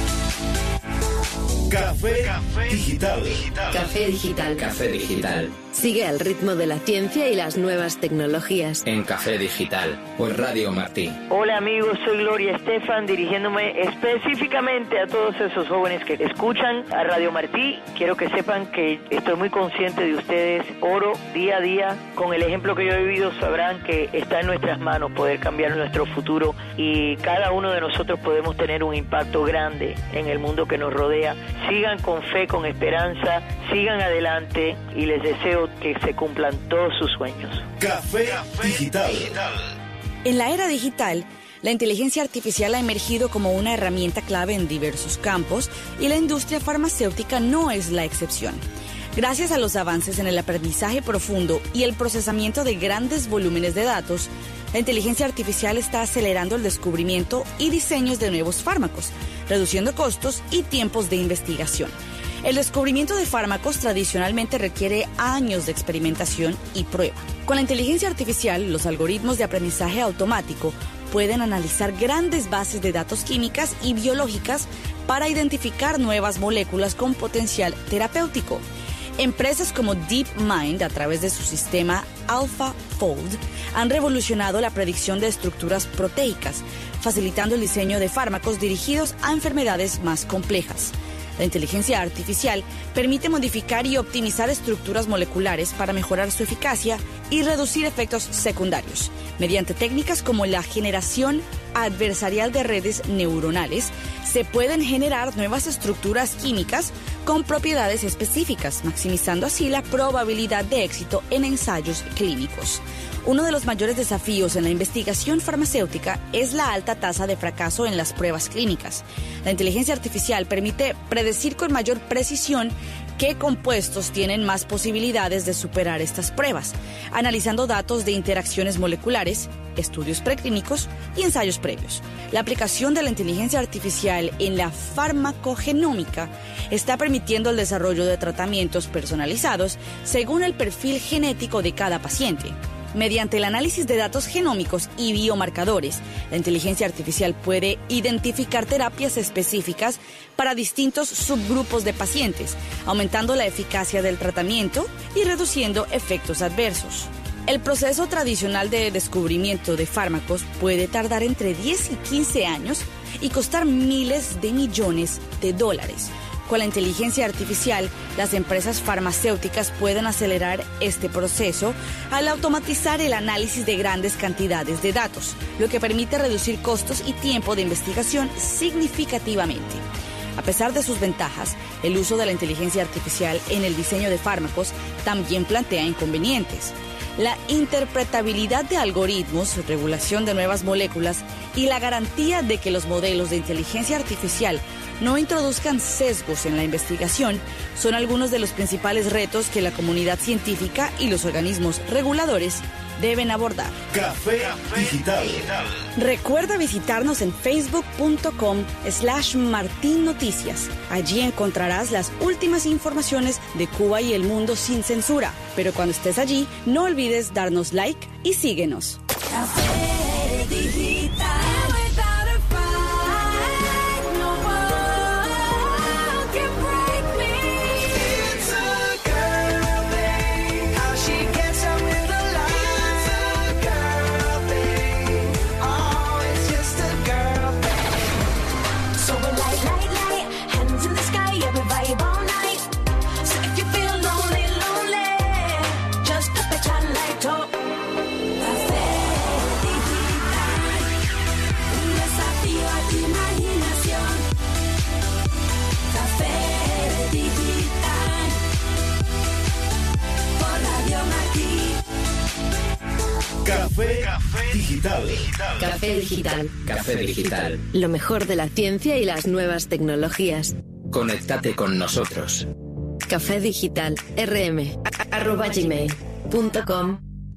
Café Digital. Café Digital. Café Digital. Sigue al ritmo de la ciencia y las nuevas tecnologías. En Café Digital, por Radio Martí. Hola amigos, soy Gloria Estefan, dirigiéndome específicamente a todos esos jóvenes que escuchan a Radio Martí. Quiero que sepan que estoy muy consciente de ustedes. Oro día a día. Con el ejemplo que yo he vivido sabrán que está en nuestras manos poder cambiar nuestro futuro y cada uno de nosotros podemos tener un impacto grande en el mundo que nos rodea. Sigan con fe, con esperanza, sigan adelante y les deseo que se cumplan todos sus sueños. Café Digital. En la era digital, la inteligencia artificial ha emergido como una herramienta clave en diversos campos y la industria farmacéutica no es la excepción. Gracias a los avances en el aprendizaje profundo y el procesamiento de grandes volúmenes de datos, la inteligencia artificial está acelerando el descubrimiento y diseños de nuevos fármacos, reduciendo costos y tiempos de investigación. El descubrimiento de fármacos tradicionalmente requiere años de experimentación y prueba. Con la inteligencia artificial, los algoritmos de aprendizaje automático pueden analizar grandes bases de datos químicas y biológicas para identificar nuevas moléculas con potencial terapéutico. Empresas como DeepMind, a través de su sistema AlphaFold, han revolucionado la predicción de estructuras proteicas, facilitando el diseño de fármacos dirigidos a enfermedades más complejas. La inteligencia artificial permite modificar y optimizar estructuras moleculares para mejorar su eficacia y reducir efectos secundarios, mediante técnicas como la generación adversarial de redes neuronales. Se pueden generar nuevas estructuras químicas con propiedades específicas, maximizando así la probabilidad de éxito en ensayos clínicos. Uno de los mayores desafíos en la investigación farmacéutica es la alta tasa de fracaso en las pruebas clínicas. La inteligencia artificial permite predecir con mayor precisión qué compuestos tienen más posibilidades de superar estas pruebas, analizando datos de interacciones moleculares, estudios preclínicos y ensayos previos. La aplicación de la inteligencia artificial en la farmacogenómica está permitiendo el desarrollo de tratamientos personalizados según el perfil genético de cada paciente. Mediante el análisis de datos genómicos y biomarcadores, la inteligencia artificial puede identificar terapias específicas para distintos subgrupos de pacientes, aumentando la eficacia del tratamiento y reduciendo efectos adversos. El proceso tradicional de descubrimiento de fármacos puede tardar entre 10 y 15 años y costar miles de millones de dólares. Con la inteligencia artificial, las empresas farmacéuticas pueden acelerar este proceso al automatizar el análisis de grandes cantidades de datos, lo que permite reducir costos y tiempo de investigación significativamente. A pesar de sus ventajas, el uso de la inteligencia artificial en el diseño de fármacos también plantea inconvenientes. La interpretabilidad de algoritmos, regulación de nuevas moléculas y la garantía de que los modelos de inteligencia artificial no introduzcan sesgos en la investigación son algunos de los principales retos que la comunidad científica y los organismos reguladores deben abordar. Café Digital. Recuerda visitarnos en facebook.com/Martín Noticias. Allí encontrarás las últimas informaciones de Cuba y el mundo sin censura. Pero cuando estés allí, no olvides darnos like y síguenos. Café Digital. Café Digital. Café Digital. Café Digital. Lo mejor de la ciencia y las nuevas tecnologías. Conéctate con nosotros. Café Digital rm@gmail.com.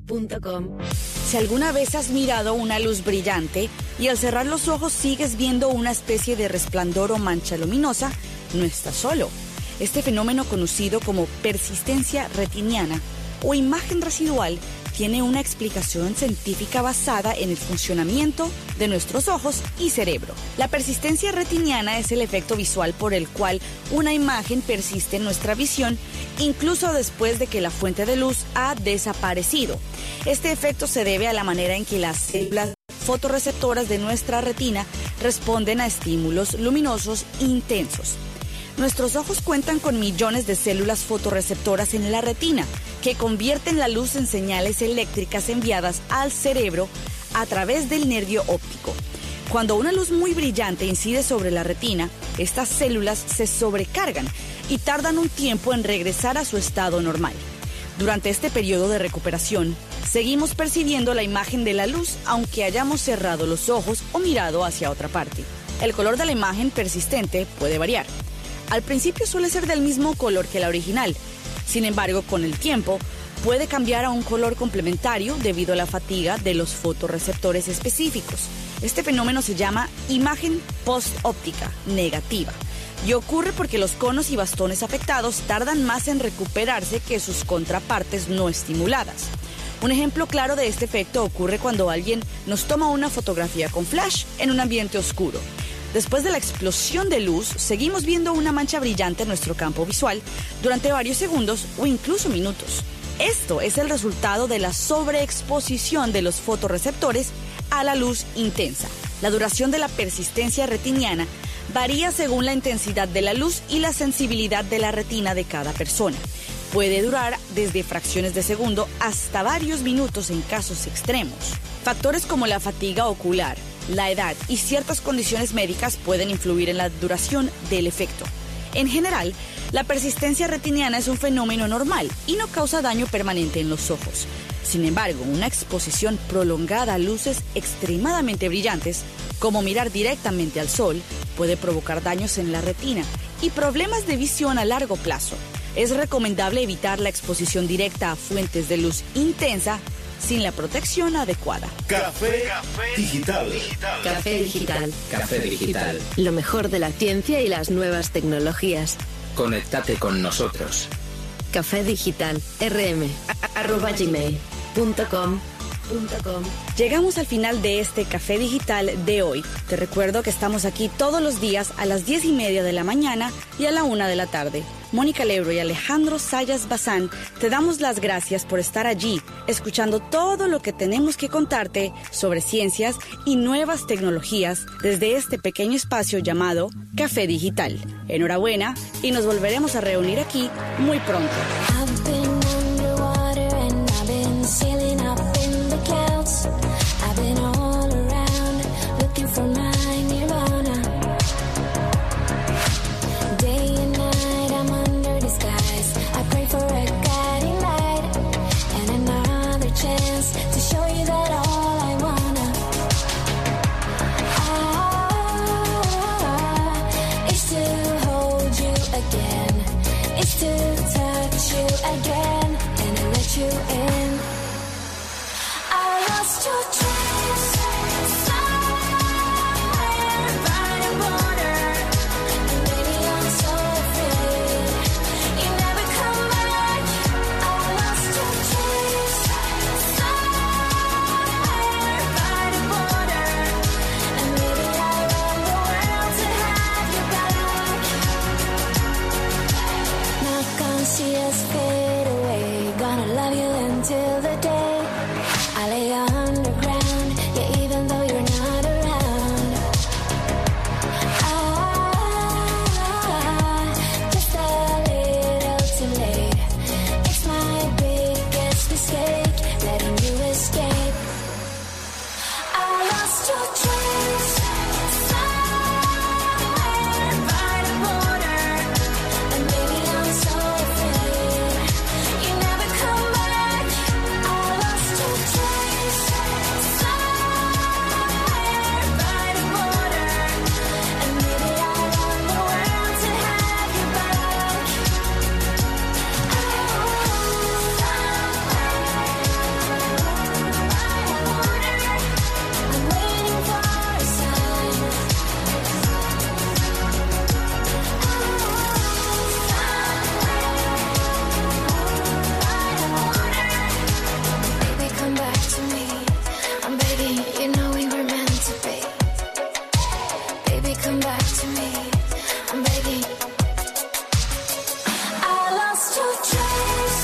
Si alguna vez has mirado una luz brillante y al cerrar los ojos sigues viendo una especie de resplandor o mancha luminosa, no estás solo. Este fenómeno, conocido como persistencia retiniana o imagen residual, tiene una explicación científica basada en el funcionamiento de nuestros ojos y cerebro. La persistencia retiniana es el efecto visual por el cual una imagen persiste en nuestra visión incluso después de que la fuente de luz ha desaparecido. Este efecto se debe a la manera en que las células fotorreceptoras de nuestra retina responden a estímulos luminosos intensos. Nuestros ojos cuentan con millones de células fotorreceptoras en la retina, que convierten la luz en señales eléctricas enviadas al cerebro a través del nervio óptico. Cuando una luz muy brillante incide sobre la retina, estas células se sobrecargan y tardan un tiempo en regresar a su estado normal. Durante este periodo de recuperación, seguimos percibiendo la imagen de la luz aunque hayamos cerrado los ojos o mirado hacia otra parte. El color de la imagen persistente puede variar. Al principio suele ser del mismo color que la original. Sin embargo, con el tiempo, puede cambiar a un color complementario debido a la fatiga de los fotorreceptores específicos. Este fenómeno se llama imagen post-óptica negativa y ocurre porque los conos y bastones afectados tardan más en recuperarse que sus contrapartes no estimuladas. Un ejemplo claro de este efecto ocurre cuando alguien nos toma una fotografía con flash en un ambiente oscuro. Después de la explosión de luz, seguimos viendo una mancha brillante en nuestro campo visual durante varios segundos o incluso minutos. Esto es el resultado de la sobreexposición de los fotorreceptores a la luz intensa. La duración de la persistencia retiniana varía según la intensidad de la luz y la sensibilidad de la retina de cada persona. Puede durar desde fracciones de segundo hasta varios minutos en casos extremos. Factores como la fatiga ocular, la edad y ciertas condiciones médicas pueden influir en la duración del efecto. En general, la persistencia retiniana es un fenómeno normal y no causa daño permanente en los ojos. Sin embargo, una exposición prolongada a luces extremadamente brillantes, como mirar directamente al sol, puede provocar daños en la retina y problemas de visión a largo plazo. Es recomendable evitar la exposición directa a fuentes de luz intensa sin la protección adecuada. Café Digital. Café Digital. Café Digital. Lo mejor de la ciencia y las nuevas tecnologías. Conéctate con nosotros. Café Digital rm@gmail.com. Llegamos al final de este Café Digital de hoy. Te recuerdo que estamos aquí todos los días a las 10:30 de la mañana y a la 1 de la tarde. Mónica Lebro y Alejandro Sayas Bazán, te damos las gracias por estar allí, escuchando todo lo que tenemos que contarte sobre ciencias y nuevas tecnologías desde este pequeño espacio llamado Café Digital. Enhorabuena y nos volveremos a reunir aquí muy pronto. Sailing up in the clouds, I've been all around looking for my nirvana. Day and night I'm under the skies. I pray for a guiding light and another chance to show you that all I wanna is to hold you again, is to touch you again and let you in. Lost your trace somewhere by the border, and maybe I'm so afraid you never come back. I lost your trace somewhere by the border, and maybe I run the world to have you back. Not gonna see us fade away, gonna love you until the day I lay underground, yeah, even though you're not around. Just a little too late. It's my biggest mistake, letting you escape. I lost your trace somewhere by the border, and maybe I'm so afraid you never come back. I lost your trace somewhere by the border, and maybe I run the world to have you back. I'm waiting for a sign. Baby, come back to me. I'm begging, you know we were meant to be. Baby, come back to me. I'm begging. I lost your trace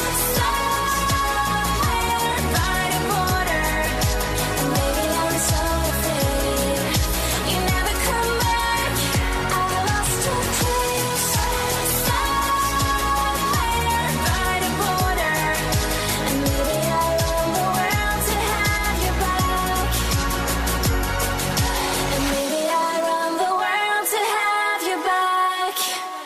somewhere by the border, and maybe I'm so afraid you never come back. I lost your trace somewhere by the border, and maybe I run the world to have you back. And maybe I run the world to have you back.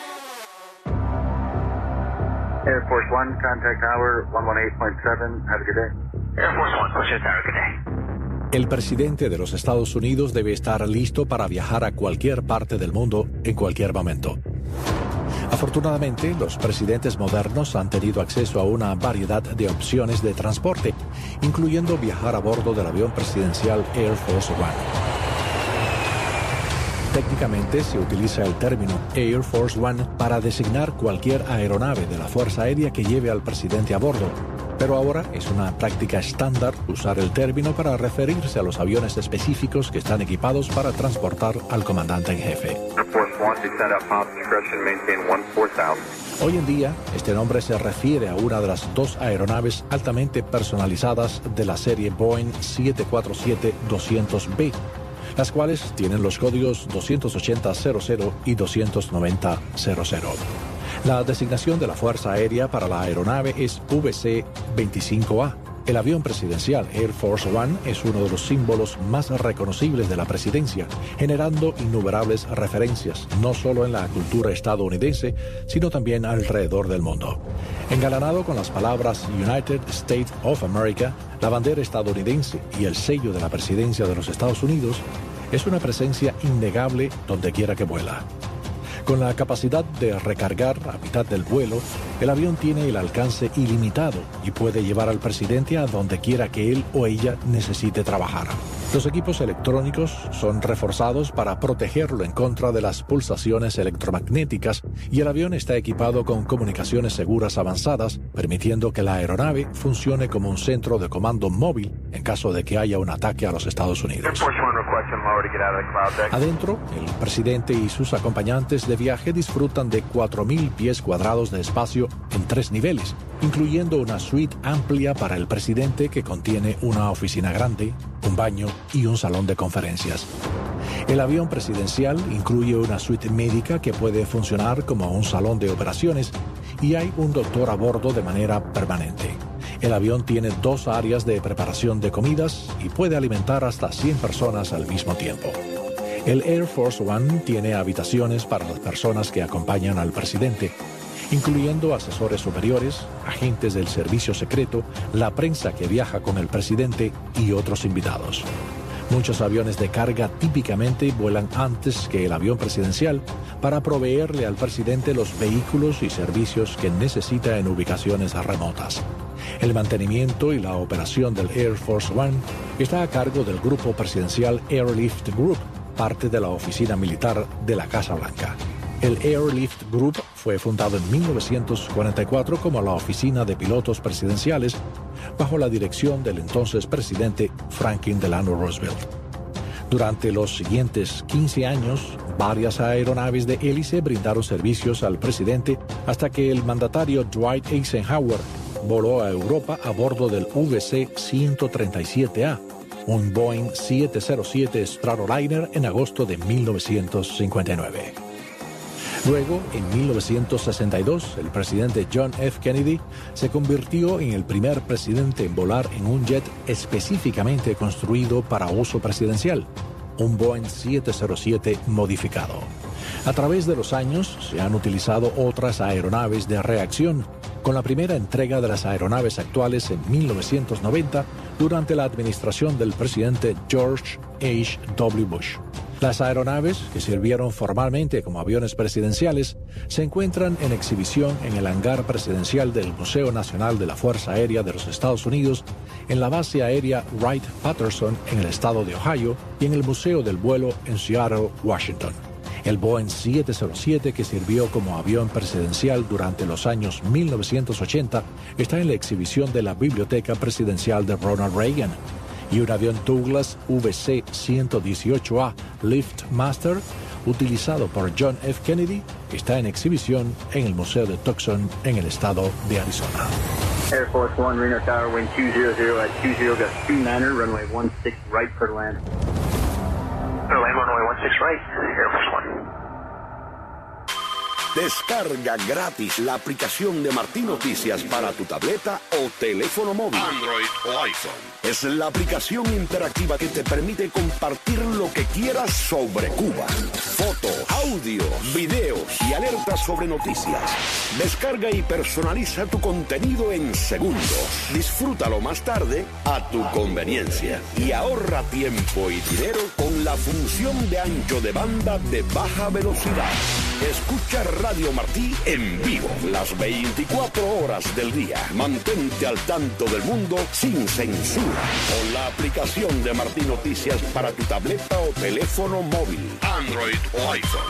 Air Force One, contact tower 118.7. Have a good day. Air Force One, Roger, good day. El presidente de los Estados Unidos debe estar listo para viajar a cualquier parte del mundo en cualquier momento. Afortunadamente, los presidentes modernos han tenido acceso a una variedad de opciones de transporte, incluyendo viajar a bordo del avión presidencial Air Force One. Técnicamente se utiliza el término Air Force One para designar cualquier aeronave de la Fuerza Aérea que lleve al presidente a bordo, pero ahora es una práctica estándar usar el término para referirse a los aviones específicos que están equipados para transportar al comandante en jefe. Air Force One, descend at top discretion, maintain 14000. Hoy en día, este nombre se refiere a una de las dos aeronaves altamente personalizadas de la serie Boeing 747-200B, las cuales tienen los códigos 280-00 y 290-00. La designación de la Fuerza Aérea para la aeronave es VC-25A. El avión presidencial Air Force One es uno de los símbolos más reconocibles de la presidencia, generando innumerables referencias, no solo en la cultura estadounidense, sino también alrededor del mundo. Engalanado con las palabras United States of America, la bandera estadounidense y el sello de la presidencia de los Estados Unidos, es una presencia innegable donde quiera que vuela. Con la capacidad de recargar a mitad del vuelo, el avión tiene el alcance ilimitado y puede llevar al presidente a donde quiera que él o ella necesite trabajar. Los equipos electrónicos son reforzados para protegerlo en contra de las pulsaciones electromagnéticas y el avión está equipado con comunicaciones seguras avanzadas, permitiendo que la aeronave funcione como un centro de comando móvil en caso de que haya un ataque a los Estados Unidos. Adentro, el presidente y sus acompañantes de viaje disfrutan de 4.000 pies cuadrados de espacio en 3 niveles, incluyendo una suite amplia para el presidente que contiene una oficina grande, un baño y un salón de conferencias. El avión presidencial incluye una suite médica que puede funcionar como un salón de operaciones y hay un doctor a bordo de manera permanente. El avión tiene 2 áreas de preparación de comidas y puede alimentar hasta 100 personas al mismo tiempo. El Air Force One tiene habitaciones para las personas que acompañan al presidente, incluyendo asesores superiores, agentes del servicio secreto, la prensa que viaja con el presidente y otros invitados. Muchos aviones de carga típicamente vuelan antes que el avión presidencial para proveerle al presidente los vehículos y servicios que necesita en ubicaciones remotas. El mantenimiento y la operación del Air Force One está a cargo del Grupo Presidencial Airlift Group, parte de la oficina militar de la Casa Blanca. El Airlift Group fue fundado en 1944 como la Oficina de Pilotos Presidenciales bajo la dirección del entonces presidente Franklin Delano Roosevelt. Durante los siguientes 15 años, varias aeronaves de hélice brindaron servicios al presidente hasta que el mandatario Dwight Eisenhower voló a Europa a bordo del VC-137A, un Boeing 707 Stratoliner en agosto de 1959. Luego, en 1962, el presidente John F. Kennedy se convirtió en el primer presidente en volar en un jet específicamente construido para uso presidencial, un Boeing 707 modificado. A través de los años se han utilizado otras aeronaves de reacción, con la primera entrega de las aeronaves actuales en 1990 durante la administración del presidente George H.W. Bush. Las aeronaves, que sirvieron formalmente como aviones presidenciales, se encuentran en exhibición en el hangar presidencial del Museo Nacional de la Fuerza Aérea de los Estados Unidos, en la base aérea Wright-Patterson en el estado de Ohio y en el Museo del Vuelo en Seattle, Washington. El Boeing 707, que sirvió como avión presidencial durante los años 1980, está en la exhibición de la Biblioteca Presidencial de Ronald Reagan. Y un avión Douglas VC-118A Liftmaster, utilizado por John F. Kennedy, está en exhibición en el Museo de Tucson, en el estado de Arizona. Air Force One, Reno Tower, wind 200 at 20.29er, runway 16 right for land. Land runway 16 right, Air Force One. Descarga gratis la aplicación de Martí Noticias para tu tableta o teléfono móvil, Android o iPhone. Es la aplicación interactiva que te permite compartir lo que quieras sobre Cuba. Fotos, audio, videos y alertas sobre noticias. Descarga y personaliza tu contenido en segundos. Disfrútalo más tarde a tu conveniencia. Y ahorra tiempo y dinero con la función de ancho de banda de baja velocidad. Escucha Radio Martí en vivo las 24 horas del día. Mantente al tanto del mundo sin censura. Con la aplicación de Martí Noticias para tu tableta o teléfono móvil, Android o iPhone.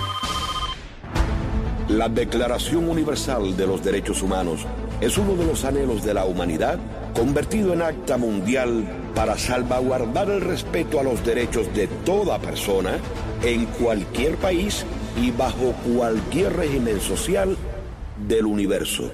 La Declaración Universal de los Derechos Humanos es uno de los anhelos de la humanidad convertido en acta mundial para salvaguardar el respeto a los derechos de toda persona en cualquier país y bajo cualquier régimen social del universo.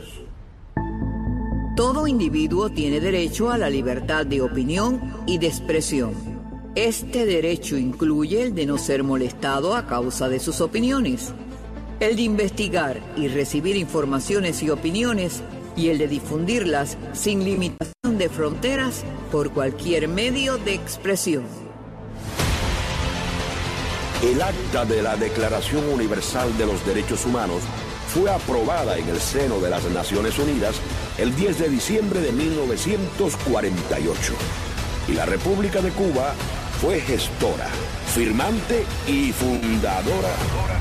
Todo individuo tiene derecho a la libertad de opinión y de expresión. Este derecho incluye el de no ser molestado a causa de sus opiniones, el de investigar y recibir informaciones y opiniones, y el de difundirlas sin limitación de fronteras por cualquier medio de expresión. El acta de la Declaración Universal de los Derechos Humanos fue aprobada en el seno de las Naciones Unidas el 10 de diciembre de 1948. Y la República de Cuba fue gestora, firmante y fundadora